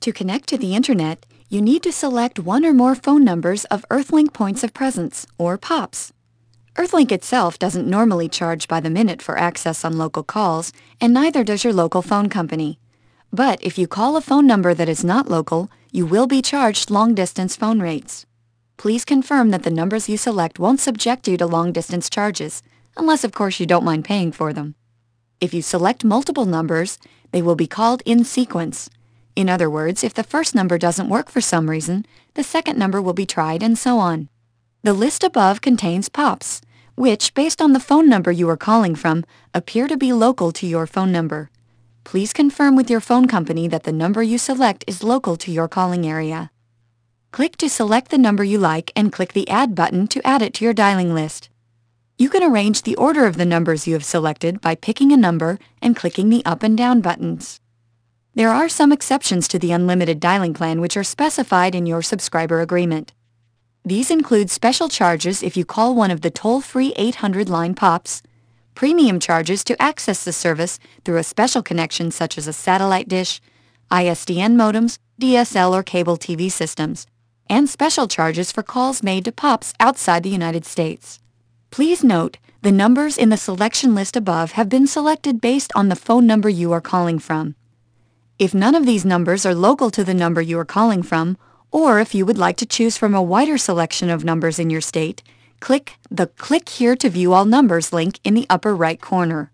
To connect to the Internet, you need to select one or more phone numbers of Earthlink Points of Presence, or POPs. Earthlink itself doesn't normally charge by the minute for access on local calls, and neither does your local phone company. But if you call a phone number that is not local, you will be charged long-distance phone rates. Please confirm that the numbers you select won't subject you to long-distance charges, unless of course you don't mind paying for them. If you select multiple numbers, they will be called in sequence. In other words, if the first number doesn't work for some reason, the second number will be tried and so on. The list above contains POPs, which, based on the phone number you are calling from, appear to be local to your phone number. Please confirm with your phone company that the number you select is local to your calling area. Click to select the number you like and click the Add button to add it to your dialing list. You can arrange the order of the numbers you have selected by picking a number and clicking the up and down buttons. There are some exceptions to the unlimited dialing plan which are specified in your subscriber agreement. These include special charges if you call one of the toll-free 800 line POPs, premium charges to access the service through a special connection such as a satellite dish, ISDN modems, DSL or cable TV systems, and special charges for calls made to POPs outside the United States. Please note, the numbers in the selection list above have been selected based on the phone number you are calling from. If none of these numbers are local to the number you are calling from, or if you would like to choose from a wider selection of numbers in your state, click the Click Here to View All Numbers link in the upper right corner.